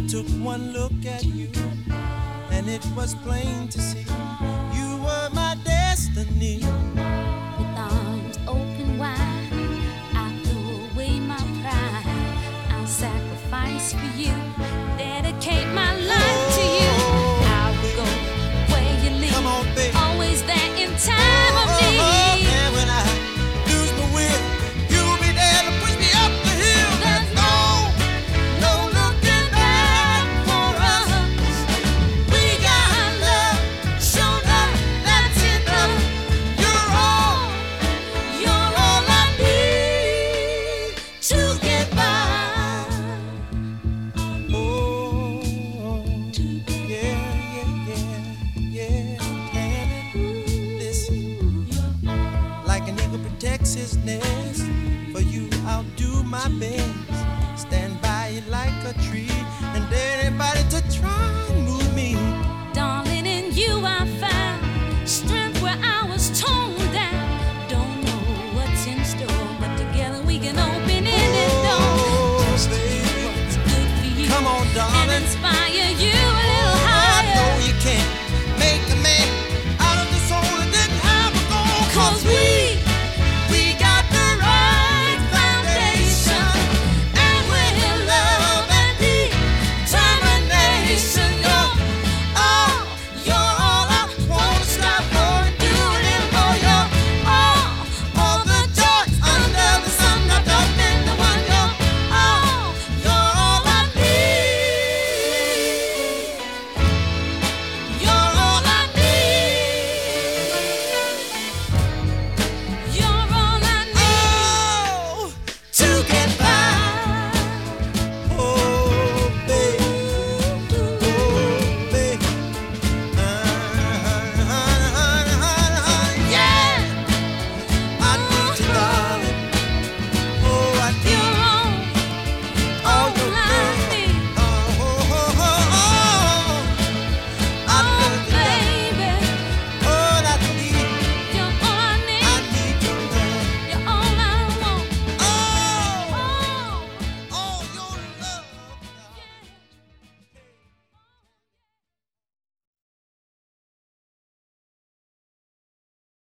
took one look at you, and it was plain to see you were my destiny. With arms open wide, I threw away my pride. I'll sacrifice for you, dedicate my life to you. I will go where you lead. Come on, baby. Always there in time of need. And when I lose my will, you'll be there to push me up the hill. There's no looking back for us. We got love, show love, that's enough. You're all I need to get by. Oh, yeah. And listen, like an eagle protects his nest, for you I'll do my best. Stand by you like a tree, and anybody to try and move me. Darling, in you I found strength where I was torn down. Don't know what's in store, but together we can open any door. Oh, Just do baby. what's good for you. Come on, darling. And inspire